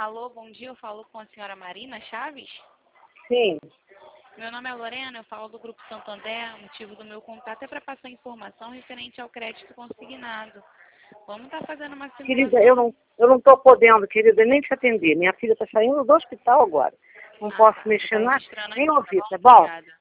Alô, bom dia, eu falo com a senhora Marina Chaves. Sim. Meu nome é Lorena, eu falo do Grupo Santander. O motivo do meu contato é para passar informação referente ao crédito consignado. Vamos estar fazendo uma simulação. Querida, eu não estou podendo, querida, nem te atender. Minha filha está saindo do hospital agora. Não posso mexer tá nada, registrando nem aqui, ouvir, tá tá bom? bom? Obrigada.